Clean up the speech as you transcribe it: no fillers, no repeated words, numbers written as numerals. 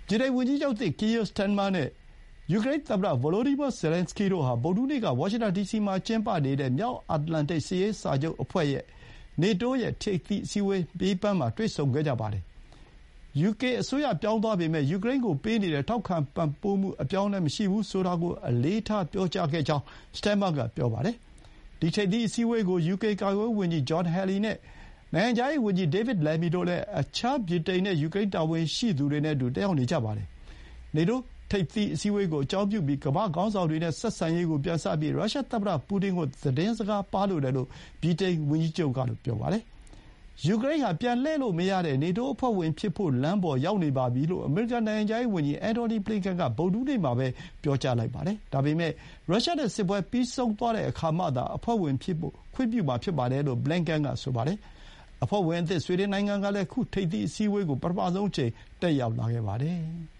ဗြိတိန်ဝန်ကြီးချုပ်သစ် Keir Starmer နဲ့ ယူကရိန်းသမ္မတ Volodymyr Zelenskyy တို့ဟာ ဗုဒ္ဓဟူးနေ့က ဝါရှင်တန်ဒီစီမှာကျင်းပနေတဲ့ မြောက်အတ္တလန်တိတ် စစ်ရေးစာချုပ်အဖွဲ့ရဲ့ နေတိုးရဲ့ ထိပ်သီးအစည်းအဝေးဘေးပန်းမှာ တွေ့ဆုံခဲ့ကြပါတယ်။ ယူကေအစိုးရပြောင်းသွားပေမဲ့ ယူကရိန်းကိုပေးနေတဲ့ထောက်ခံပံ့ပိုးမှု အပြောင်းအလဲမရှိဘူးဆိုတာကို အလေးထားပြောကြားခဲ့ကြောင်း Starmer က ပြောပါတယ်။ ဒီထိပ်သီးအစည်းအဝေးကို ယူကေကာကွယ်ရေးဝန်ကြီး John Healey နဲ့ နိုင်ငံခြားရေးဝန်ကြီး David Lammy တို့လည်း အခြား ဗြိတိန်နဲ့ ယူကရိန်းတာဝန်ရှိသူတွေနဲ့အတူ တက်ရောက်နေကြပါတယ်။ နေတိုးထိပ်သီးအစည်းအဝေးကိုအကြောင်းပြုပြီး ကမ္ဘာ့ခေါင်းဆောင်တွေနဲ့ဆက်ဆံရေးကိုပြန်စပြီး ရုရှားသမ္မတပူတင်ကို သတင်းစကားပါးလိုတယ်လို့ ဗြိတိန်ဝန်ကြီးချုပ်က ပြောပါတယ်။ ယူကရိန်းဟာ ပြန်လှည့်လို့မရတဲ့ နေတိုးအဖွဲ့ဝင်ဖြစ်ဖို့လမ်းပေါ်ရောက်နေပါပြီလို့ အမေရိကန်နိုင်ငံခြားရေးဝန်ကြီး Antony Blinken က ဗုဒ္ဓဟူးနေ့မှာပဲ ပြောပါတယ်။ ဒါပေမဲ့ ရုရှားနဲ့စစ်ပွဲပြီးဆုံးသွားတဲ့အခါမှသာ အဖွဲ့ဝင်ဖြစ်ဖို့ ခွင့်ပြုမှာဖြစ်တယ်လို့ Blinken က ဆိုပါတယ်။ အဖွဲ့ဝင်အသစ် ဆွီဒင်နိုင်ငံကလည်း ခု ထိပ်သီးအစည်းအဝေးကို ပထမဆုံးအကြိမ် တက်ရောက်လာခဲ့ပါတယ်။